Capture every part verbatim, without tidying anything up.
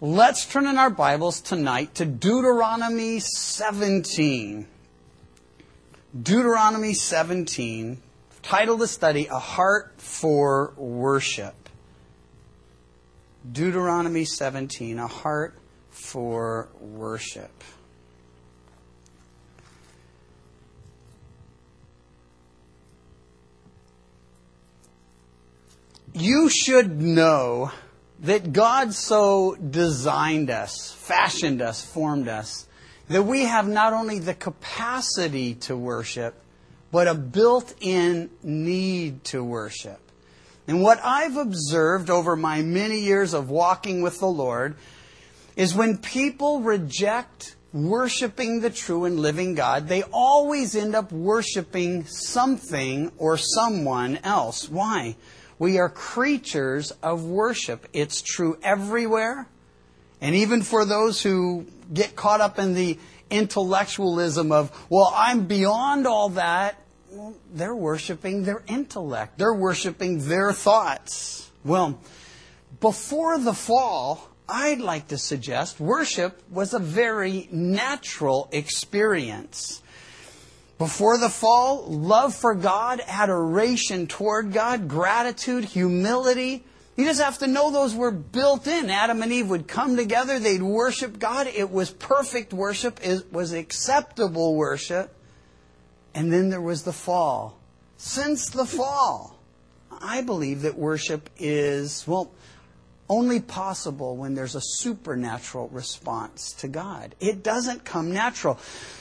Let's turn in our Bibles tonight to Deuteronomy seventeen. Deuteronomy seventeen, title of the study, A Heart for Worship. Deuteronomy seventeen, A Heart for Worship. You should know that God so designed us, fashioned us, formed us, that we have not only the capacity to worship, but a built-in need to worship. And what I've observed over my many years of walking with the Lord is when people reject worshiping the true and living God, they always end up worshiping something or someone else. Why? We are creatures of worship. It's true everywhere. And even for those who get caught up in the intellectualism of, well, I'm beyond all that, well, they're worshiping their intellect. They're worshiping their thoughts. Well, before the fall, I'd like to suggest worship was a very natural experience. Before the fall, love for God, adoration toward God, gratitude, humility. You just have to know those were built in. Adam and Eve would come together. They'd worship God. It was perfect worship. It was acceptable worship. And then there was the fall. Since the fall, I believe that worship is, well, only possible when there's a supernatural response to God. It doesn't come natural.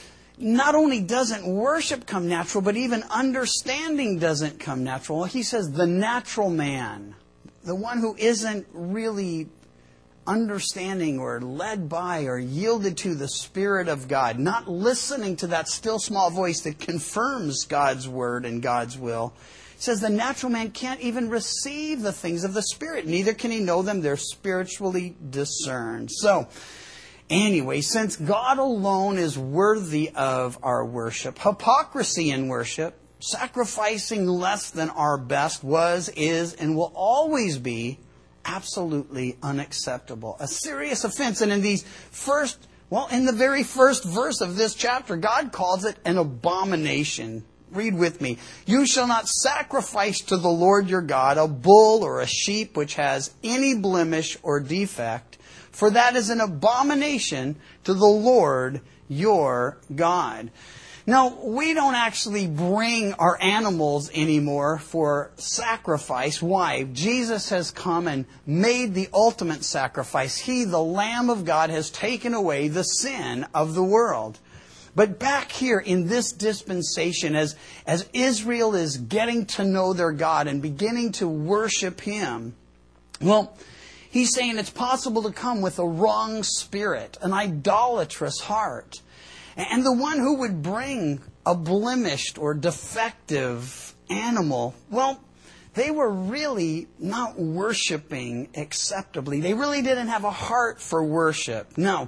Not only doesn't worship come natural, but even understanding doesn't come natural. He says the natural man, the one who isn't really understanding or led by or yielded to the Spirit of God, not listening to that still small voice that confirms God's word and God's will. He says the natural man can't even receive the things of the Spirit. Neither can he know them. They're spiritually discerned. So, anyway, since God alone is worthy of our worship, hypocrisy in worship, sacrificing less than our best was, is, and will always be absolutely unacceptable. A serious offense. And in these first, well, in the very first verse of this chapter, God calls it an abomination. Read with me. You shall not sacrifice to the Lord your God a bull or a sheep which has any blemish or defect, for that is an abomination to the Lord your God. Now, we don't actually bring our animals anymore for sacrifice. Why? Jesus has come and made the ultimate sacrifice. He, the Lamb of God, has taken away the sin of the world. But back here in this dispensation, as, as Israel is getting to know their God and beginning to worship Him, well, He's saying it's possible to come with a wrong spirit, an idolatrous heart. And the one who would bring a blemished or defective animal, well, they were really not worshiping acceptably. They really didn't have a heart for worship. Now,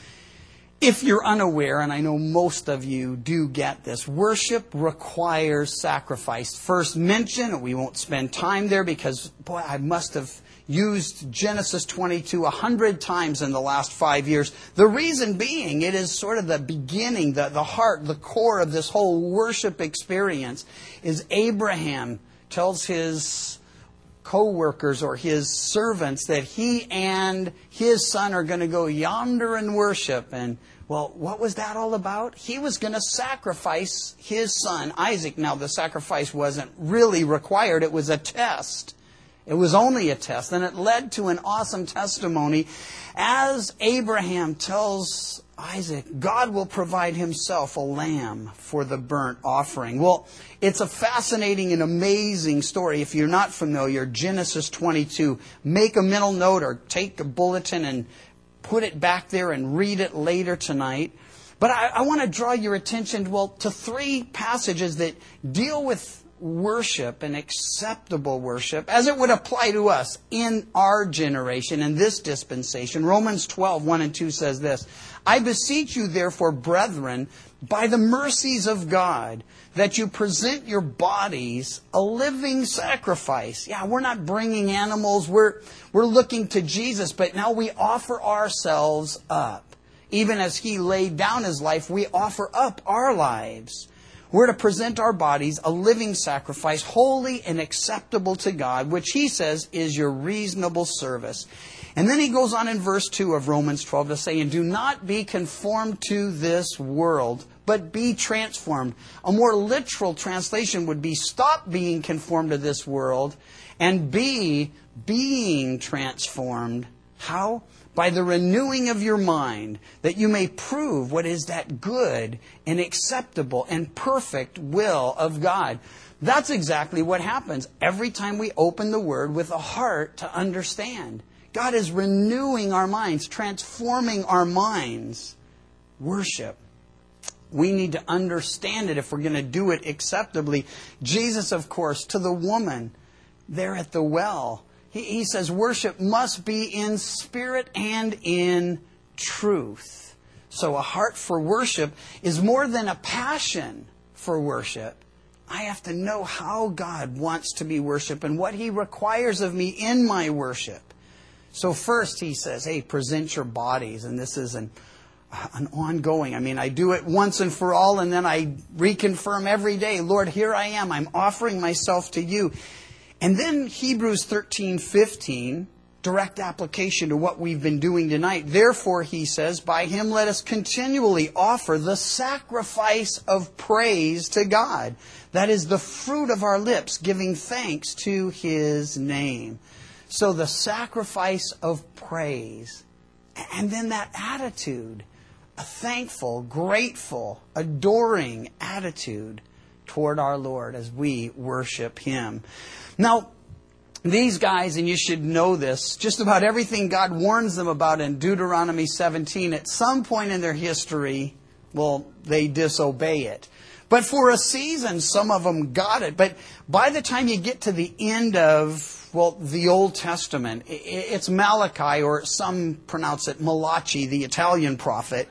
if you're unaware, and I know most of you do get this, worship requires sacrifice. First mention, we won't spend time there because, boy, I must have used Genesis twenty-two a hundred times in the last five years. The reason being, it is sort of the beginning, the, the heart, the core of this whole worship experience, is Abraham tells his co-workers or his servants that he and his son are going to go yonder and worship. And, well, what was that all about? He was going to sacrifice his son, Isaac. Now, the sacrifice wasn't really required. It was a test. It was only a test, and it led to an awesome testimony. As Abraham tells Isaac, God will provide Himself a lamb for the burnt offering. Well, it's a fascinating and amazing story. If you're not familiar, Genesis twenty-two, make a mental note or take a bulletin and put it back there and read it later tonight. But I, I want to draw your attention, well, to three passages that deal with worship and acceptable worship, as it would apply to us in our generation, in this dispensation. Romans twelve, one and two says this, I beseech you, therefore, brethren, by the mercies of God, that you present your bodies a living sacrifice. Yeah, we're not bringing animals. We're, we're looking to Jesus, but now we offer ourselves up. Even as He laid down His life, we offer up our lives. We're to present our bodies a living sacrifice, holy and acceptable to God, which He says is your reasonable service. And then He goes on in verse two of Romans twelve to say, and do not be conformed to this world, but be transformed. A more literal translation would be stop being conformed to this world and be being transformed. How? By the renewing of your mind, that you may prove what is that good and acceptable and perfect will of God. That's exactly what happens every time we open the Word with a heart to understand. God is renewing our minds, transforming our minds. Worship. We need to understand it if we're going to do it acceptably. Jesus, of course, to the woman there at the well, he, he says worship must be in spirit and in truth. So a heart for worship is more than a passion for worship. I have to know how God wants to be worshiped and what He requires of me in my worship. So first He says, hey, present your bodies. And this is an, an ongoing. I mean, I do it once and for all, and then I reconfirm every day, Lord, here I am. I'm offering myself to You. And then Hebrews thirteen fifteen, direct application to what we've been doing tonight. Therefore, he says, by Him let us continually offer the sacrifice of praise to God. That is the fruit of our lips, giving thanks to His name. So the sacrifice of praise. And then that attitude, a thankful, grateful, adoring attitude toward our Lord as we worship Him. Now, these guys, and you should know this, just about everything God warns them about in Deuteronomy seventeen, at some point in their history, well, they disobey it. But for a season, some of them got it. But by the time you get to the end of, well, the Old Testament, it's Malachi, or some pronounce it Malachi, the Italian prophet.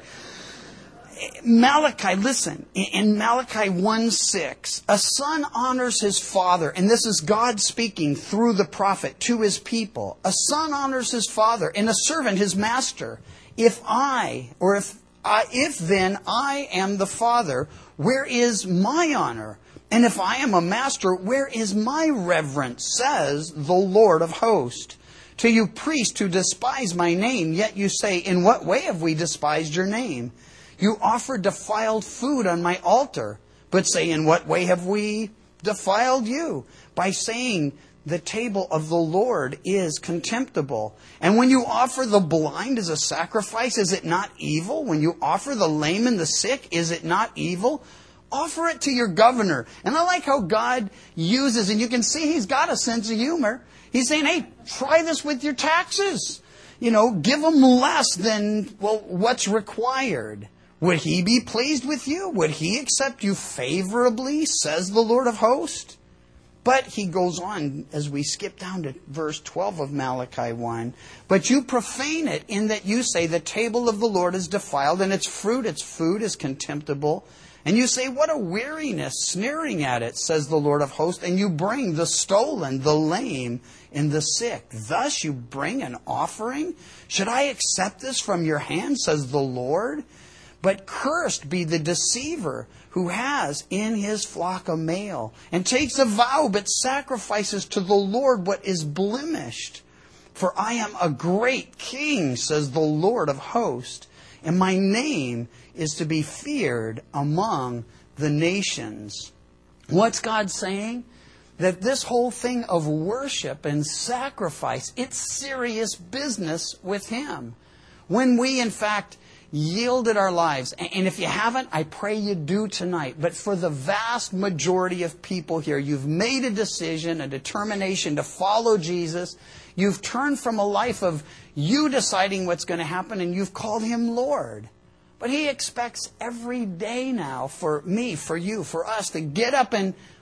Malachi, listen, in Malachi one six, a son honors his father, and this is God speaking through the prophet to His people. A son honors his father, and a servant his master. If I, or if I, if then I am the father, where is my honor? And if I am a master, where is my reverence, says the Lord of hosts. To you priests who despise my name, yet you say, in what way have we despised your name? You offer defiled food on my altar, but say, in what way have we defiled you? By saying, the table of the Lord is contemptible. And when you offer the blind as a sacrifice, is it not evil? When you offer the lame and the sick, is it not evil? Offer it to your governor. And I like how God uses, and you can see He's got a sense of humor. He's saying, hey, try this with your taxes. You know, give them less than, well, what's required. Would He be pleased with you? Would He accept you favorably, says the Lord of hosts? But he goes on as we skip down to verse twelve of Malachi one. But you profane it in that you say the table of the Lord is defiled, and its fruit, its food is contemptible. And you say, what a weariness, sneering at it, says the Lord of hosts. And you bring the stolen, the lame, and the sick. Thus you bring an offering? Should I accept this from your hand, says the Lord? But cursed be the deceiver who has in his flock a male, and takes a vow, but sacrifices to the Lord what is blemished. For I am a great king, says the Lord of hosts, and my name is to be feared among the nations. What's God saying? That this whole thing of worship and sacrifice, it's serious business with Him. When we, in fact, yielded our lives, and if you haven't, I pray you do tonight. But for the vast majority of people here, you've made a decision, a determination to follow Jesus. You've turned from a life of you deciding what's going to happen, and you've called Him Lord. But He expects every day now for me, for you, for us to get up and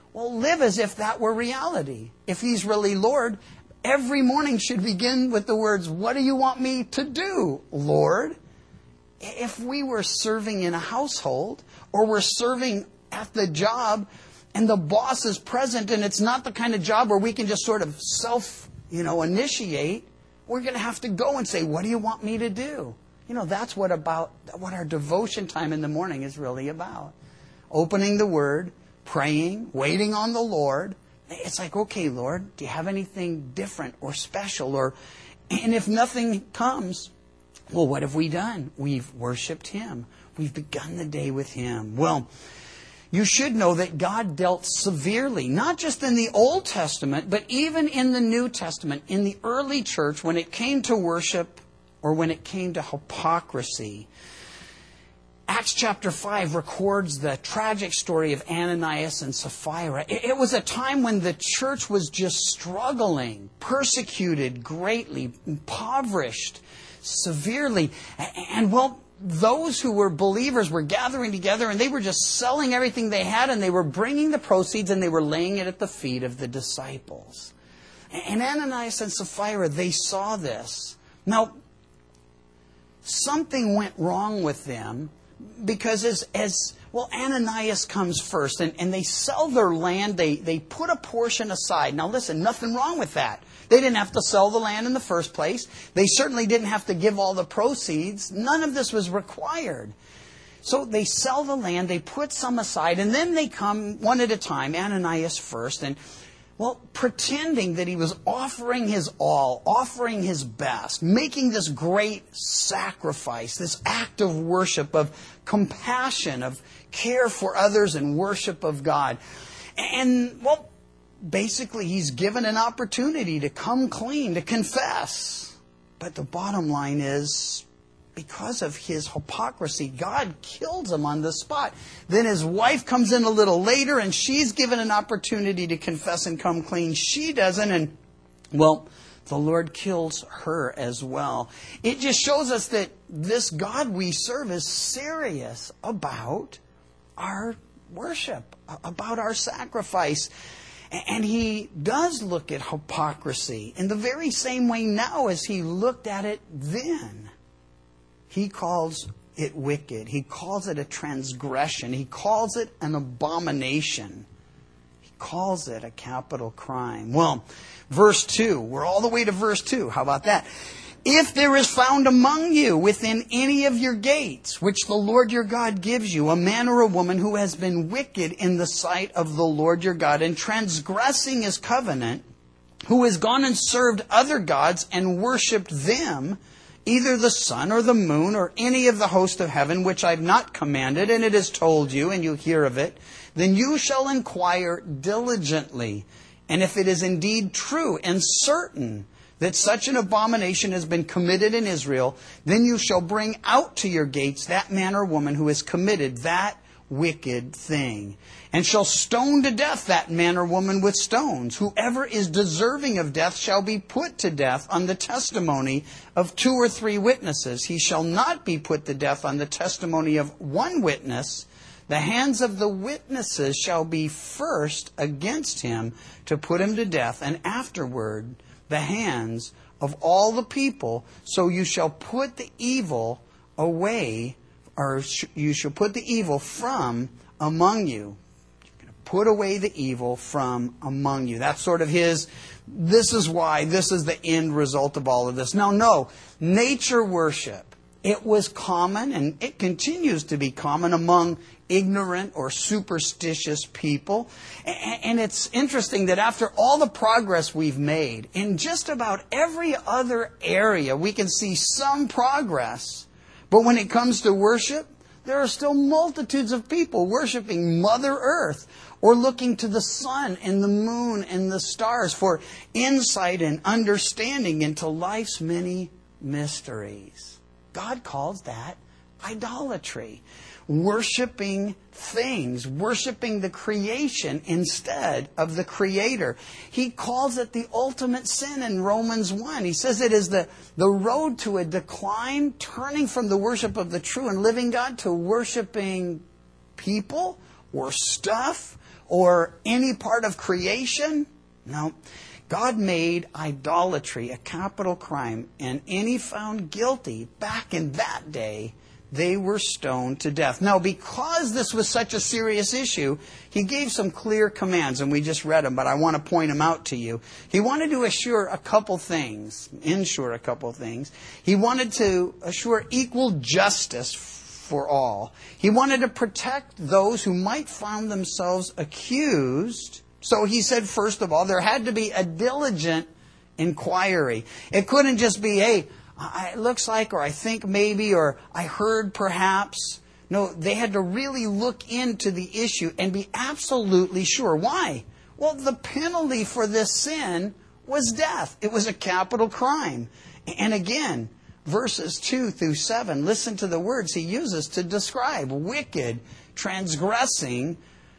Well, live as if that were reality. If He's really Lord, every morning should begin with the words, what do you want me to do, Lord? If we were serving in a household or we're serving at the job and the boss is present and it's not the kind of job where we can just sort of self, you know, initiate, we're going to have to go and say, what do you want me to do? You know, that's what about what our devotion time in the morning is really about. Opening the Word, praying, waiting on the Lord. It's like, okay, Lord, do you have anything different or special? Or, and if nothing comes, well, what have we done? We've worshiped Him. We've begun the day with Him. Well, you should know that God dealt severely, not just in the Old Testament, but even in the New Testament, in the early church, when it came to worship or when it came to hypocrisy. Acts chapter five records the tragic story of Ananias and Sapphira. It was a time when the church was just struggling, persecuted greatly, impoverished severely. And well, those who were believers were gathering together and they were just selling everything they had and they were bringing the proceeds and they were laying it at the feet of the disciples. And Ananias and Sapphira, they saw this. Now, something went wrong with them because as, as well, Ananias comes first and, and they sell their land. They, they put a portion aside. Now listen, nothing wrong with that. They didn't have to sell the land in the first place. They certainly didn't have to give all the proceeds. None of this was required. So they sell the land, they put some aside, and then they come one at a time, Ananias first, and, well, pretending that he was offering his all, offering his best, making this great sacrifice, this act of worship, of compassion, of care for others and worship of God. And, well, basically, he's given an opportunity to come clean, to confess. But the bottom line is, because of his hypocrisy, God kills him on the spot. Then his wife comes in a little later, and she's given an opportunity to confess and come clean. She doesn't, and, well, the Lord kills her as well. It just shows us that this God we serve is serious about our worship, about our sacrifice. And He does look at hypocrisy in the very same way now as He looked at it then. He calls it wicked. He calls it a transgression. He calls it an abomination. He calls it a capital crime. Well, verse two. We're all the way to verse two. How about that? If there is found among you within any of your gates, which the Lord your God gives you, a man or a woman who has been wicked in the sight of the Lord your God and transgressing His covenant, who has gone and served other gods and worshipped them, either the sun or the moon or any of the host of heaven, which I've not commanded, and it is told you, and you hear of it, then you shall inquire diligently. And if it is indeed true and certain that such an abomination has been committed in Israel, then you shall bring out to your gates that man or woman who has committed that wicked thing, and shall stone to death that man or woman with stones. Whoever is deserving of death shall be put to death on the testimony of two or three witnesses. He shall not be put to death on the testimony of one witness. The hands of the witnesses shall be first against him to put him to death, and afterward the hands of all the people. So you shall put the evil away, or sh- you shall put the evil from among you. You're going to put away the evil from among you. That's sort of his, this is why, this is the end result of all of this. Now, no, nature worship, it was common, and it continues to be common among ignorant or superstitious people. And it's interesting that after all the progress we've made, in just about every other area, we can see some progress. But when it comes to worship, there are still multitudes of people worshiping Mother Earth or looking to the sun and the moon and the stars for insight and understanding into life's many mysteries. God calls that idolatry. Worshipping things, worshipping the creation instead of the Creator. He calls it the ultimate sin in Romans one. He says it is the, the road to a decline, turning from the worship of the true and living God to worshiping people or stuff or any part of creation? No. God made idolatry a capital crime, and any found guilty back in that day, they were stoned to death. Now, because this was such a serious issue, he gave some clear commands, and we just read them, but I want to point them out to you. He wanted to assure a couple things, ensure a couple things. He wanted to assure equal justice for all. He wanted to protect those who might find themselves accused. So he said, first of all, there had to be a diligent inquiry. It couldn't just be, hey, it looks like, or I think maybe, or I heard perhaps. No, they had to really look into the issue and be absolutely sure. Why? Well, the penalty for this sin was death. It was a capital crime. And again, verses two through seven, listen to the words he uses to describe wicked, transgressing,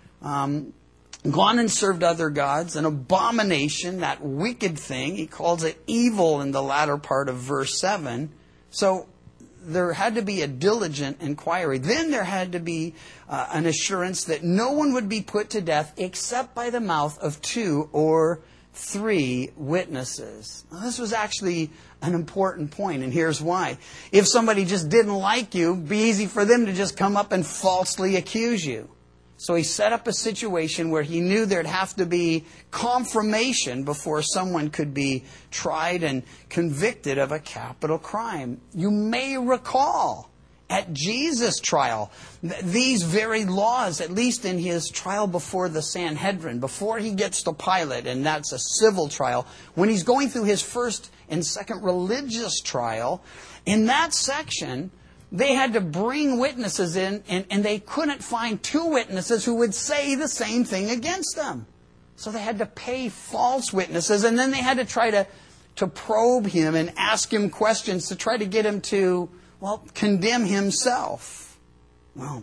um, gone and served other gods, an abomination, that wicked thing. He calls it evil in the latter part of verse seven. So there had to be a diligent inquiry. Then there had to be uh, an assurance that no one would be put to death except by the mouth of two or three witnesses. Now, this was actually an important point, and here's why. If somebody just didn't like you, it'd be easy for them to just come up and falsely accuse you. So he set up a situation where he knew there'd have to be confirmation before someone could be tried and convicted of a capital crime. You may recall at Jesus' trial, these very laws, at least in his trial before the Sanhedrin, before he gets to Pilate, and that's a civil trial, when he's going through his first and second religious trial, in that section, they had to bring witnesses in, and, and they couldn't find two witnesses who would say the same thing against them. So they had to pay false witnesses, and then they had to try to, to probe him and ask him questions to try to get him to, well, condemn himself. Well,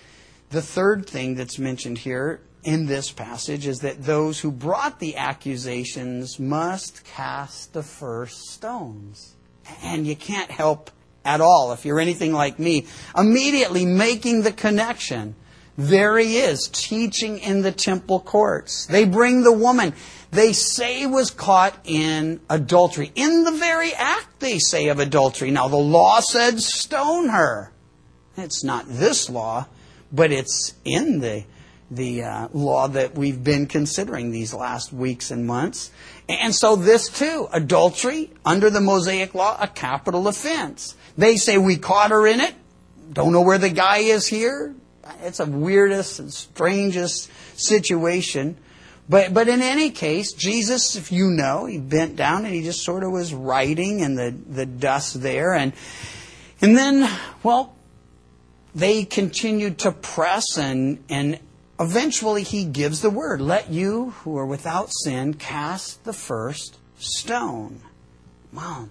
the third thing that's mentioned here in this passage is that those who brought the accusations must cast the first stones. And you can't help at all, if you're anything like me, immediately making the connection. There he is, teaching in the temple courts. They bring the woman they say was caught in adultery. In the very act, they say, of adultery. Now, the law said stone her. It's not this law, but it's in the, the uh, law that we've been considering these last weeks and months. And so this too, adultery, under the Mosaic law, a capital offense. They say we caught her in it. Don't know where the guy is here. It's a weirdest and strangest situation. But but in any case, Jesus, if you know, he bent down and he just sort of was writing in the, the dust there. And, and then, well, they continued to press, and, and eventually he gives the word. Let you who are without sin cast the first stone. Wow.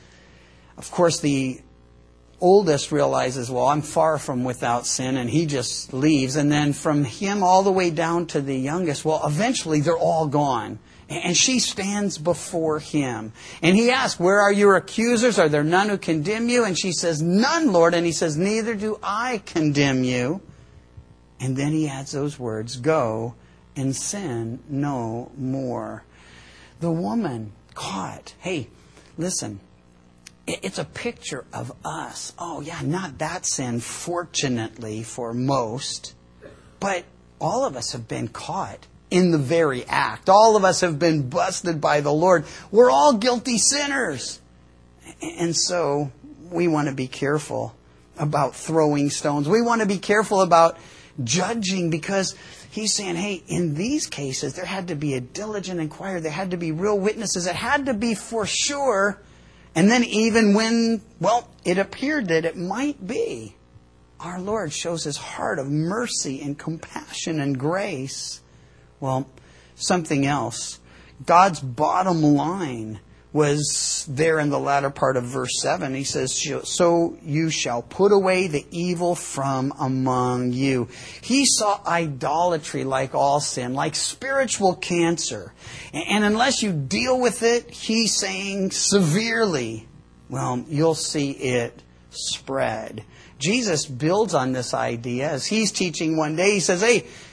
Of course, the oldest realizes, well, I'm far from without sin, and he just leaves. And then from him all the way down to the youngest, well, eventually they're all gone. And she stands before him. And he asks, where are your accusers? Are there none who condemn you? And she says, none, Lord. And he says, neither do I condemn you. And then he adds those words, go and sin no more. The woman caught. Hey, listen. It's a picture of us. Oh, yeah, not that sin, fortunately, for most. But all of us have been caught in the very act. All of us have been busted by the Lord. We're all guilty sinners. And so we want to be careful about throwing stones. We want to be careful about judging, because he's saying, hey, in these cases, there had to be a diligent inquiry. There had to be real witnesses. It had to be for sure. And then even when, well, it appeared that it might be, our Lord shows his heart of mercy and compassion and grace. Well, something else. God's bottom line was there in the latter part of verse seven. He says, so you shall put away the evil from among you. He saw idolatry like all sin, like spiritual cancer. And unless you deal with it, he's saying severely, well, you'll see it spread. Jesus builds on this idea as he's teaching one day. He says, hey,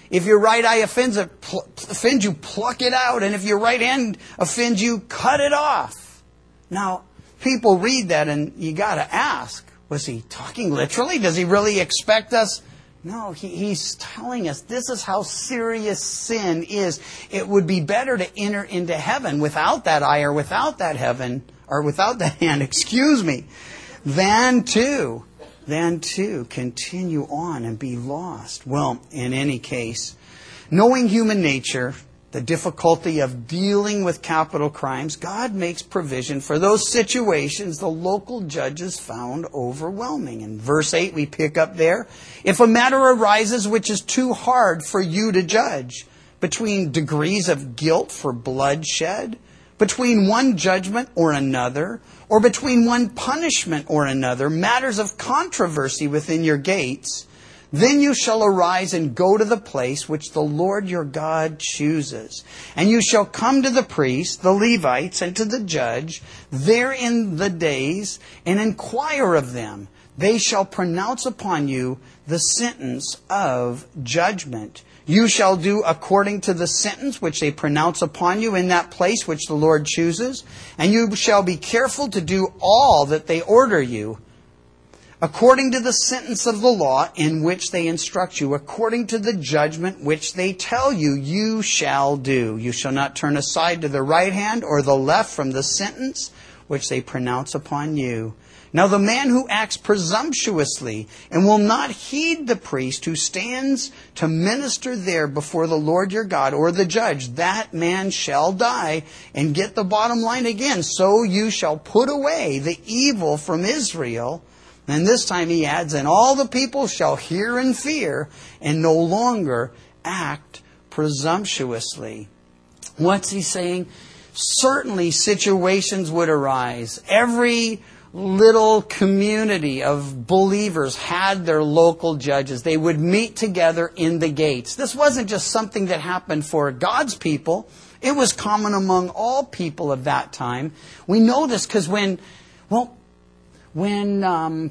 If your right eye offends, it, pl- offends you, pluck it out. And if your right hand offends you, cut it off. Now, people read that and you got to ask, was he talking literally? Does he really expect us? No, he, he's telling us this is how serious sin is. It would be better to enter into heaven without that eye or without that heaven or without that hand, excuse me, than to, than to continue on and be lost. Well, in any case, knowing human nature, the difficulty of dealing with capital crimes, God makes provision for those situations the local judges found overwhelming. In verse eight, we pick up there. If a matter arises which is too hard for you to judge, between degrees of guilt for bloodshed, between one judgment or another, or between one punishment or another, matters of controversy within your gates, then you shall arise and go to the place which the Lord your God chooses. And you shall come to the priests, the Levites, and to the judge there in the days, and inquire of them. They shall pronounce upon you the sentence of judgment. You shall do according to the sentence which they pronounce upon you in that place which the Lord chooses. And you shall be careful to do all that they order you, according to the sentence of the law in which they instruct you, according to the judgment which they tell you, you shall do. You shall not turn aside to the right hand or the left from the sentence which they pronounce upon you. Now the man who acts presumptuously and will not heed the priest who stands to minister there before the Lord your God or the judge, that man shall die. And get the bottom line again. So you shall put away the evil from Israel. And this time he adds, and all the people shall hear and fear and no longer act presumptuously. What's he saying? Certainly situations would arise. Every little community of believers had their local judges. They would meet together in the gates. This wasn't just something that happened for God's people. It was common among all people of that time. We know this because when, well, when um,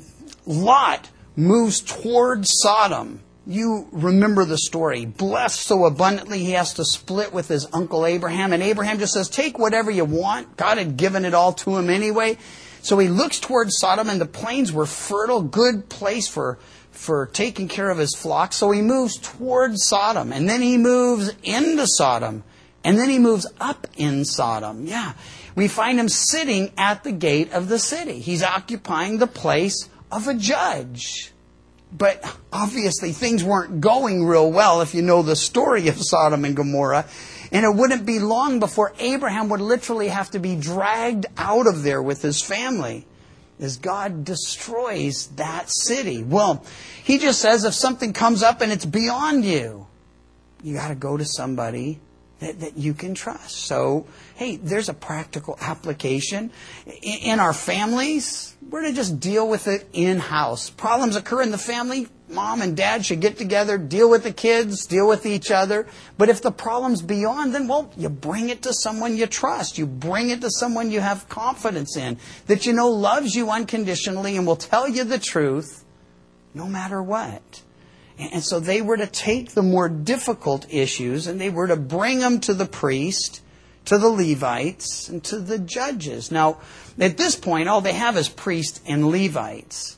Lot moves toward Sodom, you remember the story. Blessed so abundantly, he has to split with his uncle Abraham. And Abraham just says, take whatever you want. God had given it all to him anyway. So he looks towards Sodom, and the plains were fertile, good place for, for taking care of his flock. So he moves towards Sodom, and then he moves into Sodom, and then he moves up in Sodom. Yeah, we find him sitting at the gate of the city. He's occupying the place of a judge. But obviously things weren't going real well if you know the story of Sodom and Gomorrah. And it wouldn't be long before Abraham would literally have to be dragged out of there with his family as God destroys that city. Well, he just says if something comes up and it's beyond you, you got to go to somebody that, that you can trust. So, hey, there's a practical application. In, in our families, we're to just deal with it in-house. Problems occur in the family, mom and dad should get together, deal with the kids, deal with each other. But if the problem's beyond, then, well, you bring it to someone you trust. You bring it to someone you have confidence in, that you know loves you unconditionally and will tell you the truth no matter what. And so they were to take the more difficult issues and they were to bring them to the priest, to the Levites, and to the judges. Now, at this point, all they have is priests and Levites.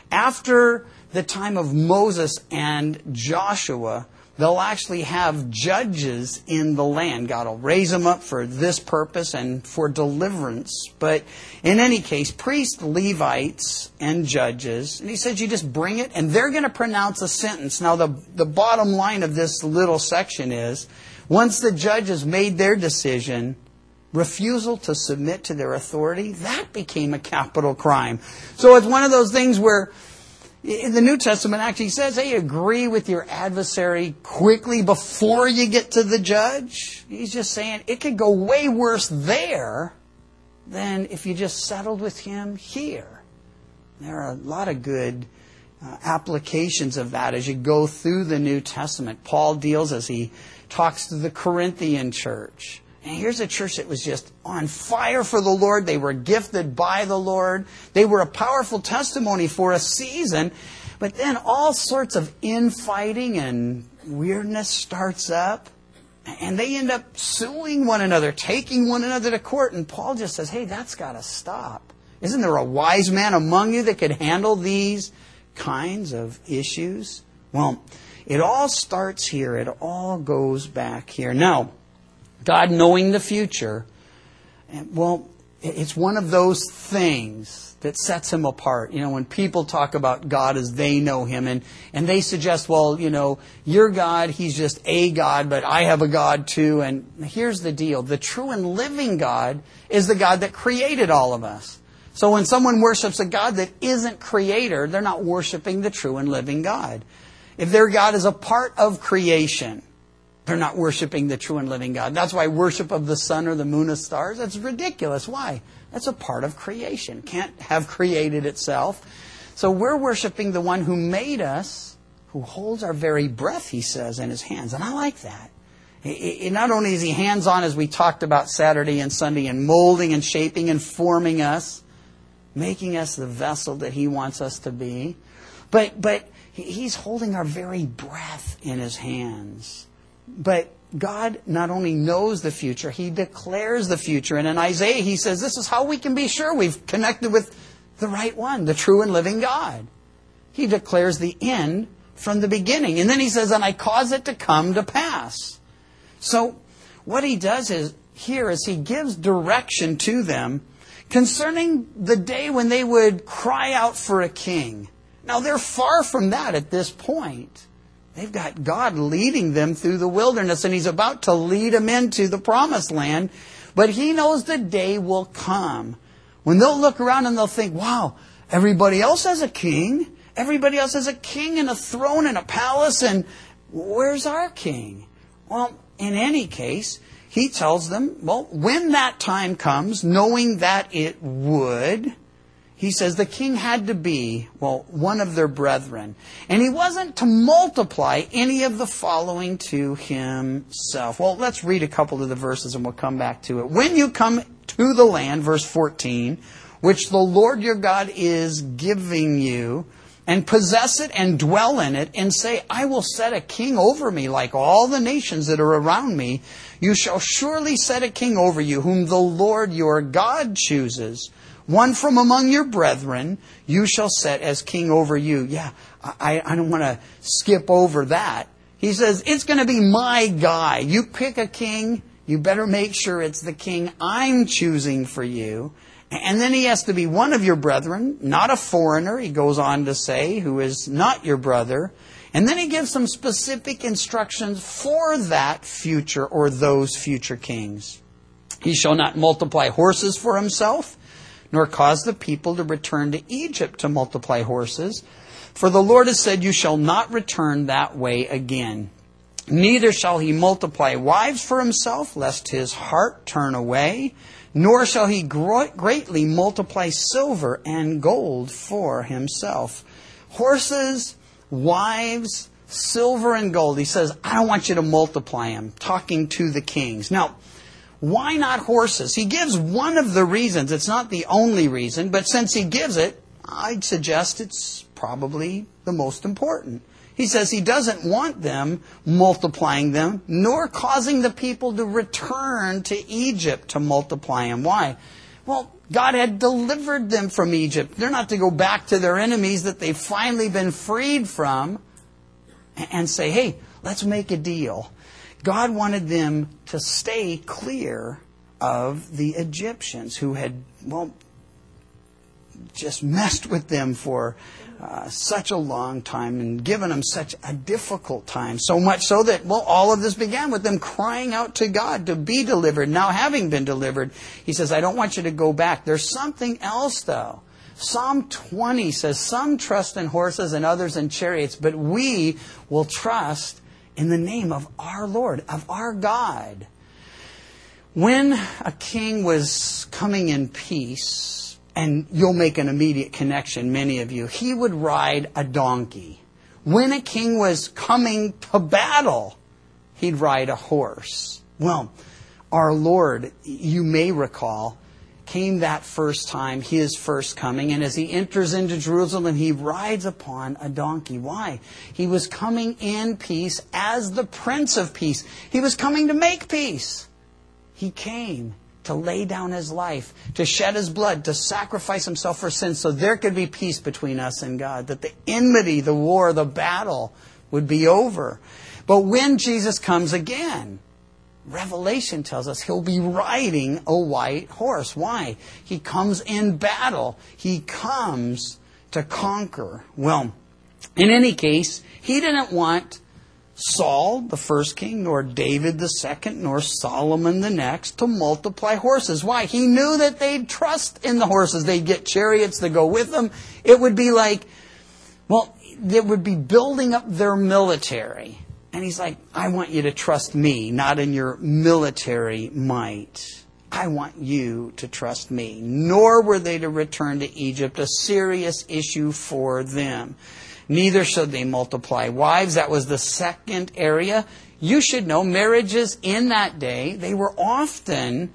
After the time of Moses and Joshua, they'll actually have judges in the land. God will raise them up for this purpose and for deliverance. But in any case, priests, Levites, and judges. And he says you just bring it and they're going to pronounce a sentence. Now the, the bottom line of this little section is, once the judges made their decision, refusal to submit to their authority, that became a capital crime. So it's one of those things where the New Testament actually says, hey, agree with your adversary quickly before you get to the judge. He's just saying it could go way worse there than if you just settled with him here. There are a lot of good uh, applications of that as you go through the New Testament. Paul deals as he talks to the Corinthian church. And here's a church that was just on fire for the Lord. They were gifted by the Lord. They were a powerful testimony for a season. But then all sorts of infighting and weirdness starts up. And they end up suing one another, taking one another to court. And Paul just says, hey, that's got to stop. Isn't there a wise man among you that could handle these kinds of issues? Well, it all starts here. It all goes back here. Now, God knowing the future, well, it's one of those things that sets him apart. You know, when people talk about God as they know him, and, and they suggest, well, you know, your God, he's just a God, but I have a God too. And here's the deal. The true and living God is the God that created all of us. So when someone worships a God that isn't creator, they're not worshiping the true and living God. If their God is a part of creation, they're not worshiping the true and living God. That's why worship of the sun or the moon or stars, that's ridiculous. Why? That's a part of creation. Can't have created itself. So we're worshiping the one who made us, who holds our very breath, he says, in his hands. And I like that. It, it, not only is he hands-on, as we talked about Saturday and Sunday, and molding and shaping and forming us, making us the vessel that he wants us to be, but, but he's holding our very breath in his hands. But God not only knows the future, he declares the future. And in Isaiah, he says, this is how we can be sure we've connected with the right one, the true and living God. He declares the end from the beginning. And then he says, and I cause it to come to pass. So what he does is here is he gives direction to them concerning the day when they would cry out for a king. Now, they're far from that at this point. They've got God leading them through the wilderness, and he's about to lead them into the promised land. But he knows the day will come when they'll look around and they'll think, wow, everybody else has a king. Everybody else has a king and a throne and a palace, and where's our king? Well, in any case, he tells them, well, when that time comes, knowing that it would, he says the king had to be, well, one of their brethren. And he wasn't to multiply any of the following to himself. Well, let's read a couple of the verses and we'll come back to it. When you come to the land, verse fourteen, which the Lord your God is giving you, and possess it and dwell in it, and say, I will set a king over me like all the nations that are around me. You shall surely set a king over you, whom the Lord your God chooses. One from among your brethren, you shall set as king over you. Yeah, I, I don't want to skip over that. He says, it's going to be my guy. You pick a king, you better make sure it's the king I'm choosing for you. And then he has to be one of your brethren, not a foreigner, he goes on to say, who is not your brother. And then he gives some specific instructions for that future or those future kings. He shall not multiply horses for himself, nor cause the people to return to Egypt to multiply horses. For the Lord has said, you shall not return that way again. Neither shall he multiply wives for himself, lest his heart turn away. Nor shall he greatly multiply silver and gold for himself. Horses, wives, silver and gold. He says, I don't want you to multiply them. Talking to the kings. Now, why not horses? He gives one of the reasons. It's not the only reason, but since he gives it, I'd suggest it's probably the most important. He says he doesn't want them multiplying them, nor causing the people to return to Egypt to multiply them. Why? Well, God had delivered them from Egypt. They're not to go back to their enemies that they've finally been freed from and say, hey, let's make a deal. God wanted them to stay clear of the Egyptians who had, well, just messed with them for uh, such a long time and given them such a difficult time. So much so that, well, all of this began with them crying out to God to be delivered. Now, having been delivered, he says, I don't want you to go back. There's something else, though. Psalm twenty says, some trust in horses and others in chariots, but we will trust in the name of our Lord, of our God. When a king was coming in peace, and you'll make an immediate connection, many of you, he would ride a donkey. When a king was coming to battle, he'd ride a horse. Well, our Lord, you may recall, came that first time, his first coming. And as he enters into Jerusalem, he rides upon a donkey. Why? He was coming in peace as the Prince of Peace. He was coming to make peace. He came to lay down his life, to shed his blood, to sacrifice himself for sin so there could be peace between us and God, that the enmity, the war, the battle would be over. But when Jesus comes again, Revelation tells us he'll be riding a white horse. Why? He comes in battle. He comes to conquer. Well, in any case, he didn't want Saul, the first king, nor David the second, nor Solomon the next, to multiply horses. Why? He knew that they'd trust in the horses. They'd get chariots to go with them. It would be like, well, they would be building up their military. And he's like, I want you to trust me, not in your military might. I want you to trust me. Nor were they to return to Egypt, a serious issue for them. Neither should they multiply wives. That was the second area. You should know marriages in that day, they were often,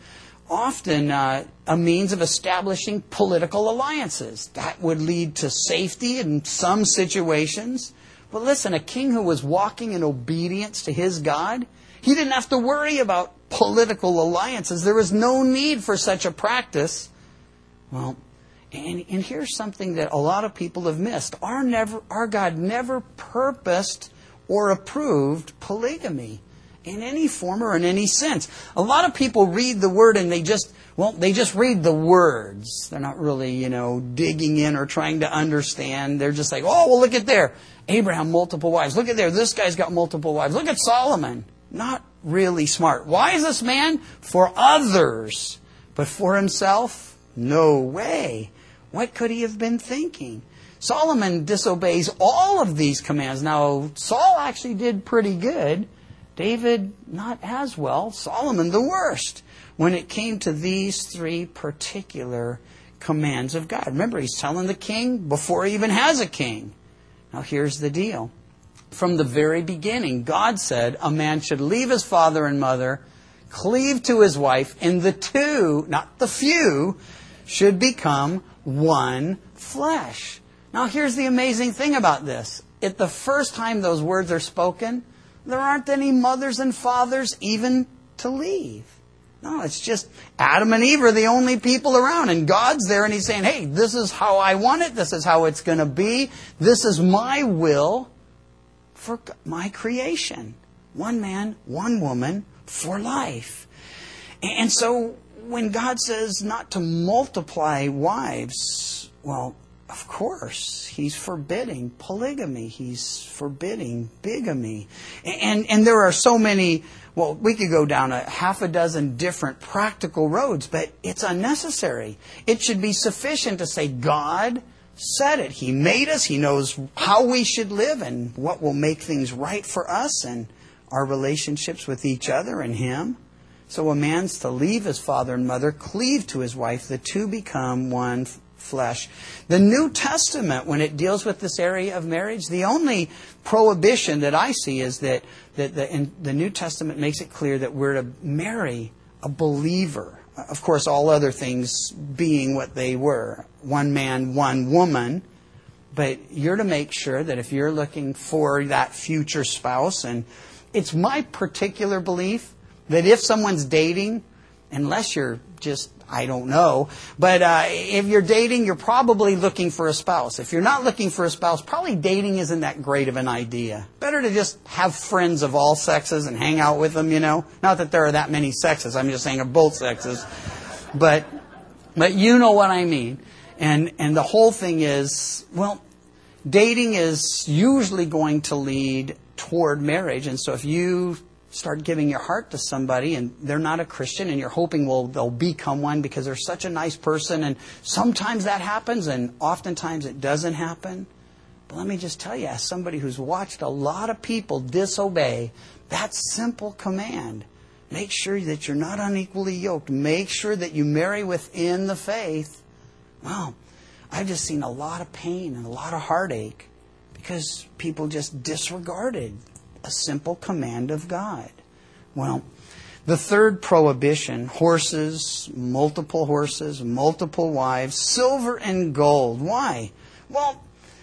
often uh, a means of establishing political alliances. That would lead to safety in some situations. But listen, a king who was walking in obedience to his God, he didn't have to worry about political alliances. There was no need for such a practice. Well, and, and here's something that a lot of people have missed. Our, never, our God never purposed or approved polygamy in any form or in any sense. A lot of people read the word and they just, well, they just read the words. They're not really, you know, digging in or trying to understand. They're just like, oh, well, look at there. Abraham, multiple wives. Look at there. This guy's got multiple wives. Look at Solomon. Not really smart. Why is this man? For others. But for himself? No way. What could he have been thinking? Solomon disobeys all of these commands. Now, Saul actually did pretty good. David, not as well. Solomon, the worst. When it came to these three particular commands of God. Remember, he's telling the king before he even has a king. Now, here's the deal. From the very beginning, God said a man should leave his father and mother, cleave to his wife, and the two, not the few, should become one flesh. Now, here's the amazing thing about this. At the first time those words are spoken, there aren't any mothers and fathers even to leave. No, it's just Adam and Eve are the only people around. And God's there and He's saying, hey, this is how I want it. This is how it's going to be. This is my will for my creation. One man, one woman for life. And so when God says not to multiply wives, well, of course, He's forbidding polygamy. He's forbidding bigamy. And, and there are so many, well, we could go down a half a dozen different practical roads, but it's unnecessary. It should be sufficient to say God said it. He made us. He knows how we should live and what will make things right for us and our relationships with each other and Him. So a man's to leave his father and mother, cleave to his wife, the two become one flesh. The New Testament, when it deals with this area of marriage, the only prohibition that I see is that, that the, in the New Testament makes it clear that we're to marry a believer. Of course, all other things being what they were. One man, one woman. But you're to make sure that if you're looking for that future spouse, and it's my particular belief that if someone's dating, unless you're just, I don't know, but uh, if you're dating, you're probably looking for a spouse. If you're not looking for a spouse, probably dating isn't that great of an idea. Better to just have friends of all sexes and hang out with them, you know. Not that there are that many sexes. I'm just saying of both sexes. But but you know what I mean. And and the whole thing is, well, dating is usually going to lead toward marriage. And so if you start giving your heart to somebody and they're not a Christian and you're hoping, well, they'll become one because they're such a nice person, and sometimes that happens and oftentimes it doesn't happen. But let me just tell you, as somebody who's watched a lot of people disobey that simple command, make sure that you're not unequally yoked. Make sure that you marry within the faith. Well, I've just seen a lot of pain and a lot of heartache because people just disregarded a simple command of God. Well, The third prohibition, horses, multiple horses, multiple wives, silver and gold. Why? Well,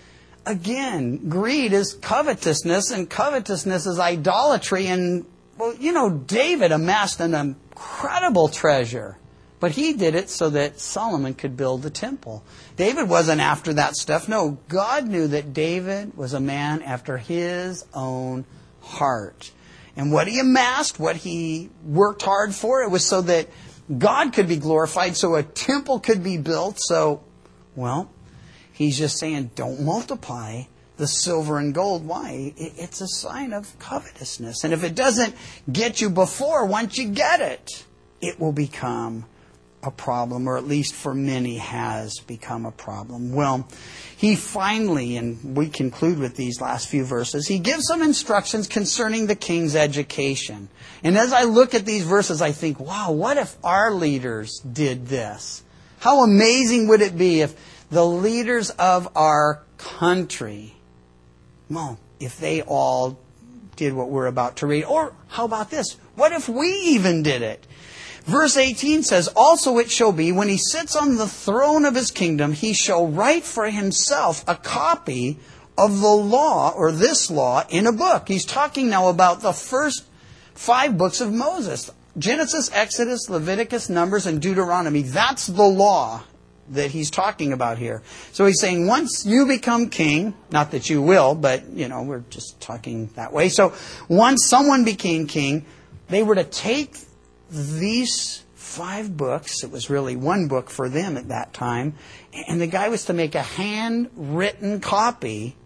again, greed is covetousness, and covetousness is idolatry. And, well, you know, David amassed an incredible treasure. But he did it so that Solomon could build the temple. David wasn't after that stuff. No, God knew that David was a man after his own heart. And what he amassed, what he worked hard for, it was so that God could be glorified, so a temple could be built. So, well, he's just saying, don't multiply the silver and gold. Why? It's a sign of covetousness. And if it doesn't get you before, once you get it, it will become a problem, or at least for many has become a problem. Well, he finally, and we conclude with these last few verses, he gives some instructions concerning the king's education. And as I look at these verses, I think, wow, what if our leaders did this? How amazing would it be if the leaders of our country, well, if they all did what we're about to read? Or how about this? What if we even did it? Verse eighteen says, also it shall be, when he sits on the throne of his kingdom, he shall write for himself a copy of the law, or this law, in a book. He's talking now about the first five books of Moses. Genesis, Exodus, Leviticus, Numbers, and Deuteronomy. That's the law that he's talking about here. So he's saying, once you become king, not that you will, but, you know, we're just talking that way. So once someone became king, they were to take these five books, it was really one book for them at that time, and the guy was to make a handwritten copy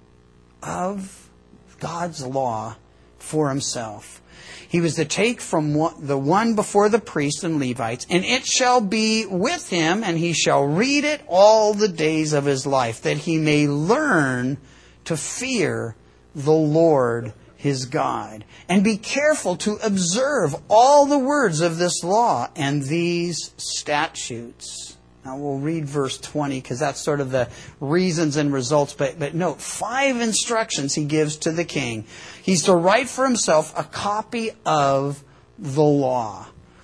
of God's law for himself. He was to take from the one before the priests and Levites, and it shall be with him, and he shall read it all the days of his life, that he may learn to fear the Lord his God, and be careful to observe all the words of this law and these statutes. Now we'll read verse twenty, because that's sort of the reasons and results. But, but note, five instructions he gives to the king. He's to write for himself a copy of the law.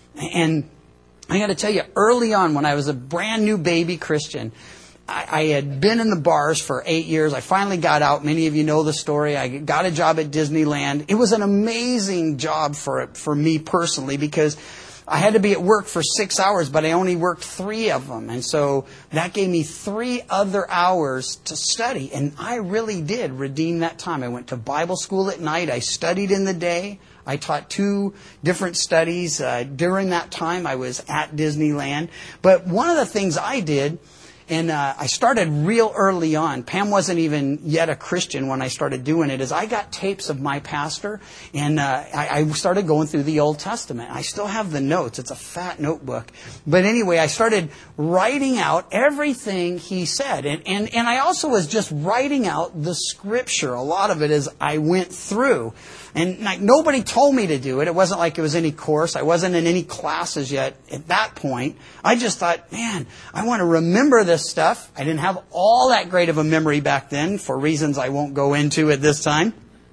And I got to tell you, early on when I was a brand new baby Christian, I, I had been in the bars for eight years. I finally got out. Many of you know the story. I got a job at Disneyland. It was an amazing job for for me personally, because I had to be at work for six hours, but I only worked three of them. And so that gave me three other hours to study. And I really did redeem that time. I went to Bible school at night. I studied in the day. I taught two different studies. Uh, during that time, I was at Disneyland. But one of the things I did, and uh, I started real early on. Pam wasn't even yet a Christian when I started doing it. Is I got tapes of my pastor, and uh, I, I started going through the Old Testament. I still have the notes. It's a fat notebook. But anyway, I started writing out everything he said. And, and, and I also was just writing out the Scripture. A lot of it as I went through. And like, nobody told me to do it. It wasn't like it was any course. I wasn't in any classes yet at that point. I just thought, man, I want to remember this stuff. I didn't have all that great of a memory back then for reasons I won't go into at this time.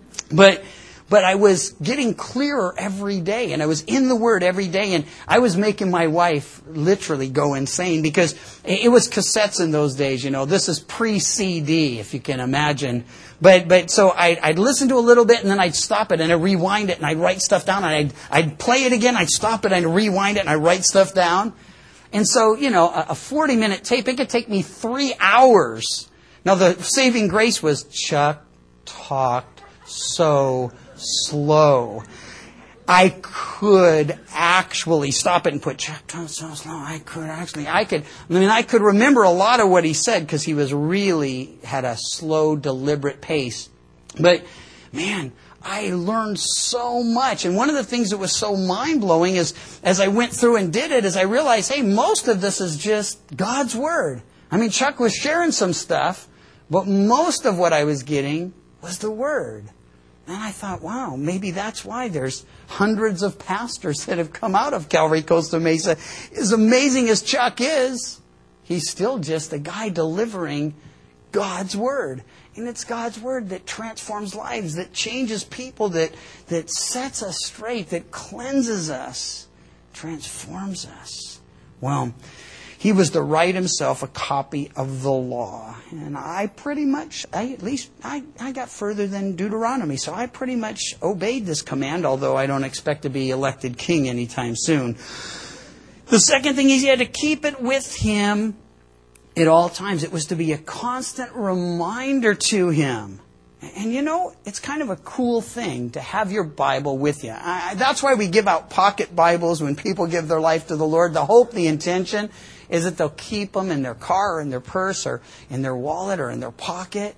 But but I was getting clearer every day, and I was in the Word every day, and I was making my wife literally go insane, because it was cassettes in those days. You know, this is pre-C D, if you can imagine. But but so I'd, I'd listen to a little bit, and then I'd stop it, and I'd rewind it, and I'd write stuff down, and I'd, I'd play it again, I'd stop it, I'd rewind it, and I'd write stuff down. And so, you know, a forty-minute tape, it could take me three hours. Now, the saving grace was Chuck talked so slow. I could actually stop it and put Chuck talked so slow. I could actually, I could, I mean, I could remember a lot of what he said, because he was really, had a slow, deliberate pace. But, man, I learned so much. And one of the things that was so mind-blowing is, as I went through and did it, is I realized, hey, most of this is just God's Word. I mean, Chuck was sharing some stuff, but most of what I was getting was the Word. And I thought, wow, maybe that's why there's hundreds of pastors that have come out of Calvary Costa Mesa. As amazing as Chuck is, he's still just a guy delivering God's Word. And it's God's Word that transforms lives, that changes people, that, that sets us straight, that cleanses us. transforms us. Well, he was to write himself a copy of the law. And I pretty much, I, at least I, I got further than Deuteronomy. So I pretty much obeyed this command, although I don't expect to be elected king anytime soon. The second thing is he had to keep it with him at all times. It was to be a constant reminder to him. And you know, it's kind of a cool thing to have your Bible with you. I, that's why we give out pocket Bibles when people give their life to the Lord. The hope, the intention is that they'll keep them in their car or in their purse or in their wallet or in their pocket.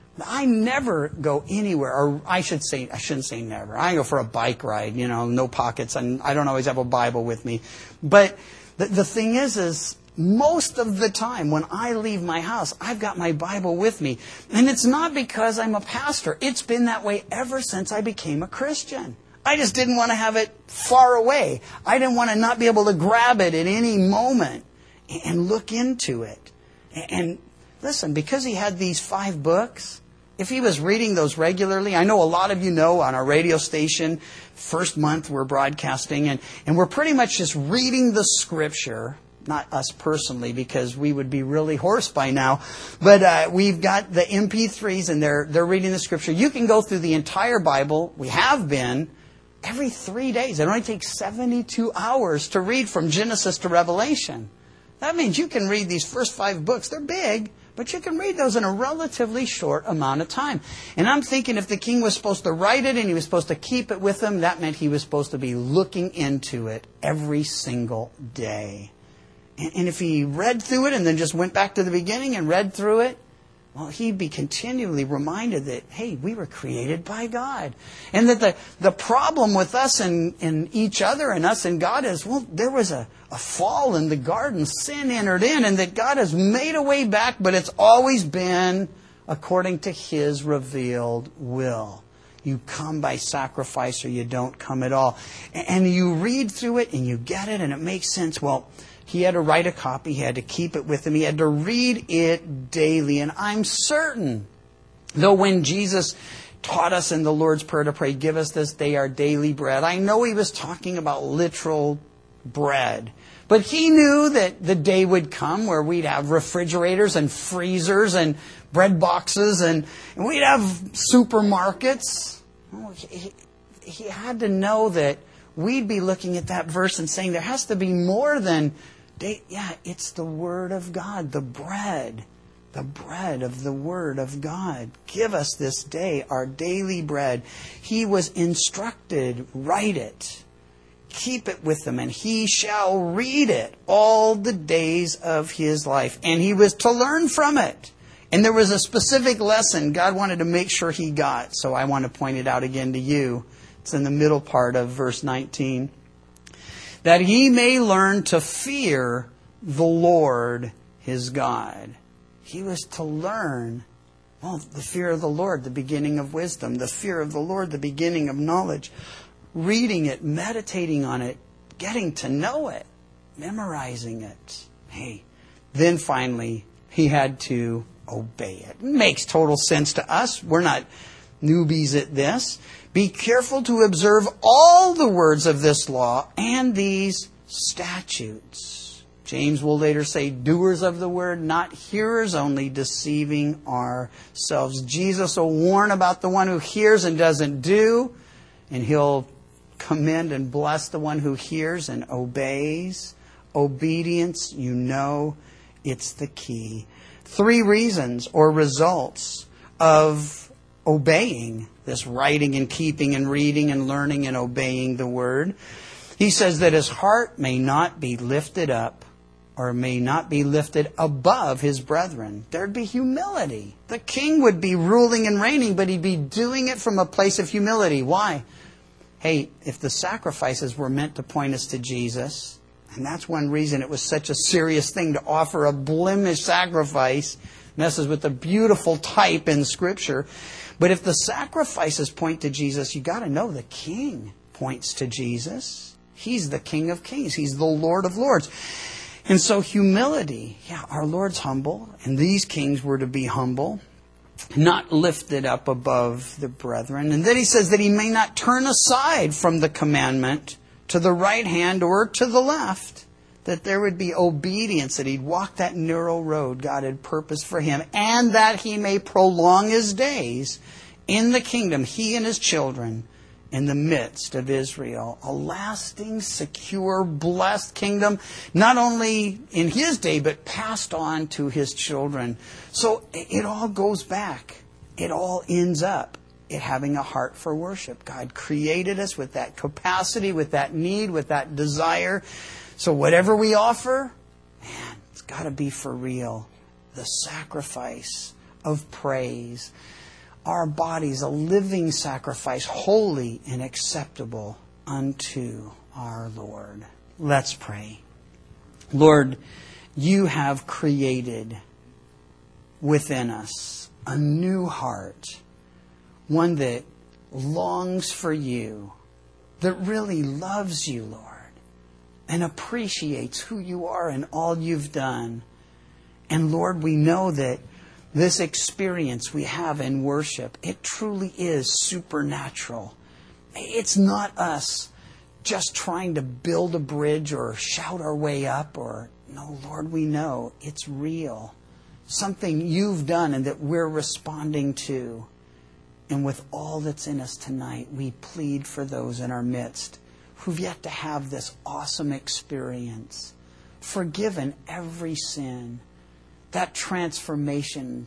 I never go anywhere, or I should say, I shouldn't say never. I go for a bike ride, you know, no pockets, and I don't always have a Bible with me. But the, the thing is, is most of the time when I leave my house, I've got my Bible with me. And it's not because I'm a pastor. It's been that way ever since I became a Christian. I just didn't want to have it far away. I didn't want to not be able to grab it at any moment and look into it. And listen, because he had these five books, if he was reading those regularly, I know a lot of you know on our radio station, first month we're broadcasting, and, and we're pretty much just reading the Scripture. Not us personally, because we would be really hoarse by now. But uh, we've got the M P threes, and they're they're reading the Scripture. You can go through the entire Bible. We have been every three days. It only takes seventy-two hours to read from Genesis to Revelation. That means you can read these first five books. They're big, but you can read those in a relatively short amount of time. And I'm thinking if the king was supposed to write it and he was supposed to keep it with him, that meant he was supposed to be looking into it every single day. And if he read through it and then just went back to the beginning and read through it, well, he'd be continually reminded that, hey, we were created by God. And that the, the problem with us and, and each other and us and God is, well, there was a, a fall in the garden. Sin entered in, and that God has made a way back, but it's always been according to His revealed will. You come by sacrifice or you don't come at all. And you read through it and you get it and it makes sense. Well, he had to write a copy. He had to keep it with him. He had to read it daily. And I'm certain, though when Jesus taught us in the Lord's Prayer to pray, give us this day our daily bread, I know he was talking about literal bread. But he knew that the day would come where we'd have refrigerators and freezers and bread boxes and, and we'd have supermarkets. Oh, he, he had to know that we'd be looking at that verse and saying there has to be more than... Yeah, it's the Word of God, the bread, the bread of the Word of God. Give us this day our daily bread. He was instructed, write it, keep it with him, and he shall read it all the days of his life. And he was to learn from it. And there was a specific lesson God wanted to make sure he got, so I want to point it out again to you. It's in the middle part of verse nineteen. That he may learn to fear the Lord his God. He was to learn, well, the fear of the Lord, the beginning of wisdom. The fear of the Lord, the beginning of knowledge. Reading it, meditating on it, getting to know it, memorizing it. Hey, then finally, he had to obey it. It makes total sense to us. We're not newbies at this. Be careful to observe all the words of this law and these statutes. James will later say, doers of the word, not hearers only, deceiving ourselves. Jesus will warn about the one who hears and doesn't do, and he'll commend and bless the one who hears and obeys. Obedience, you know, it's the key. Three reasons or results of obeying this writing and keeping and reading and learning and obeying the Word. He says that his heart may not be lifted up or may not be lifted above his brethren. There'd be humility. The king would be ruling and reigning, but he'd be doing it from a place of humility. Why? Hey, if the sacrifices were meant to point us to Jesus, and that's one reason it was such a serious thing to offer a blemished sacrifice, messes with the beautiful type in Scripture. But if the sacrifices point to Jesus, you got to know the King points to Jesus. He's the King of Kings. He's the Lord of Lords. And so humility, yeah, our Lord's humble, and these kings were to be humble, not lifted up above the brethren. And then he says that he may not turn aside from the commandment to the right hand or to the left, that there would be obedience, that he'd walk that narrow road God had purposed for him, and that he may prolong his days in the kingdom, he and his children, in the midst of Israel. A lasting, secure, blessed kingdom, not only in his day, but passed on to his children. So it all goes back. It all ends up in having a heart for worship. God created us with that capacity, with that need, with that desire. So whatever we offer, man, it's got to be for real. The sacrifice of praise. Our bodies a living sacrifice, holy and acceptable unto our Lord. Let's pray. Lord, you have created within us a new heart, one that longs for you, that really loves you, Lord, and appreciates who you are and all you've done. And Lord, we know that this experience we have in worship, it truly is supernatural. It's not us just trying to build a bridge or shout our way up, or no, Lord, we know it's real. Something you've done and that we're responding to. And with all that's in us tonight, we plead for those in our midst who've yet to have this awesome experience. Forgiven every sin. That transformation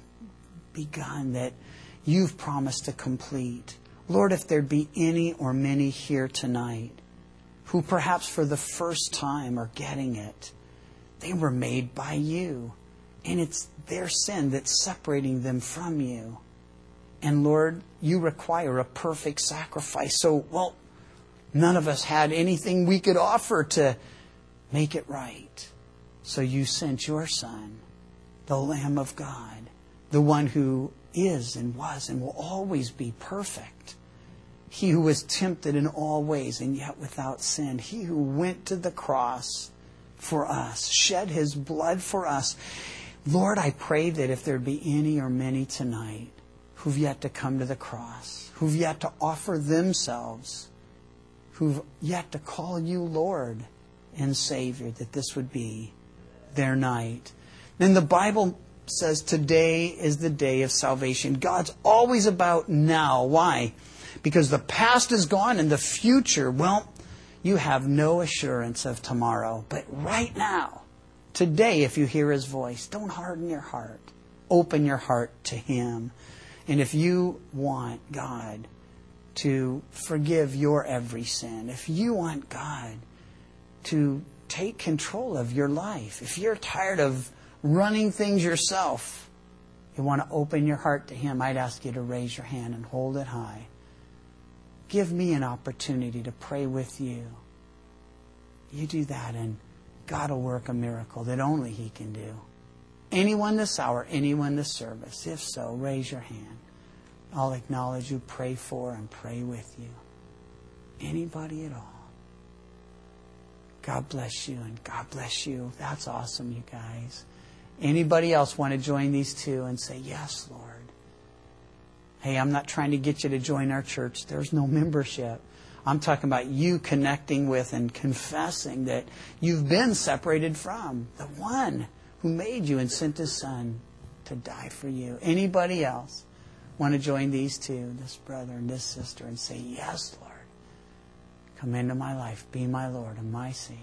begun that you've promised to complete. Lord, if there be any or many here tonight who perhaps for the first time are getting it, they were made by you. And it's their sin that's separating them from you. And Lord, you require a perfect sacrifice. So, well, none of us had anything we could offer to make it right. So you sent your Son, the Lamb of God, the one who is and was and will always be perfect. He who was tempted in all ways and yet without sin. He who went to the cross for us, shed his blood for us. Lord, I pray that if there be any or many tonight who've yet to come to the cross, who've yet to offer themselves, who've yet to call you Lord and Savior, that this would be their night. And the Bible says today is the day of salvation. God's always about now. Why? Because the past is gone and the future, well, you have no assurance of tomorrow. But right now, today, if you hear His voice, don't harden your heart. Open your heart to Him. And if you want God to forgive your every sin, if you want God to take control of your life, if you're tired of running things yourself, you want to open your heart to Him, I'd ask you to raise your hand and hold it high. Give me an opportunity to pray with you. You do that and God will work a miracle that only He can do. Anyone this hour, anyone this service, if so, raise your hand. I'll acknowledge you, pray for, and pray with you. Anybody at all. God bless you and God bless you. That's awesome, you guys. Anybody else want to join these two and say, yes, Lord. Hey, I'm not trying to get you to join our church. There's no membership. I'm talking about you connecting with and confessing that you've been separated from the one who made you and sent His Son to die for you. Anybody else want to join these two, this brother and this sister, and say, yes, Lord. Come into my life. Be my Lord and my Savior.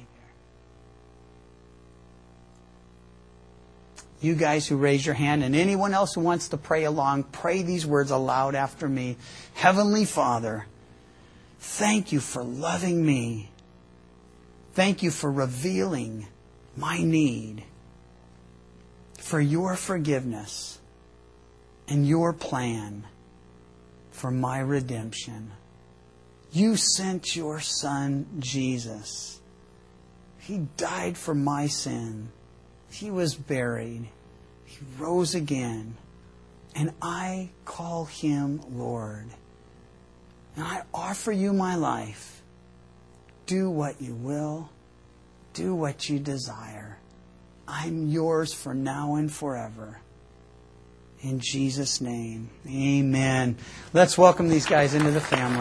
You guys who raise your hand and anyone else who wants to pray along, pray these words aloud after me. Heavenly Father, thank you for loving me. Thank you for revealing my need, for your forgiveness and your plan for my redemption. You sent your Son, Jesus. He died for my sin. He was buried. He rose again. And I call Him Lord. And I offer you my life. Do what you will. Do what you desire. I'm yours for now and forever. In Jesus' name, amen. Let's welcome these guys into the family.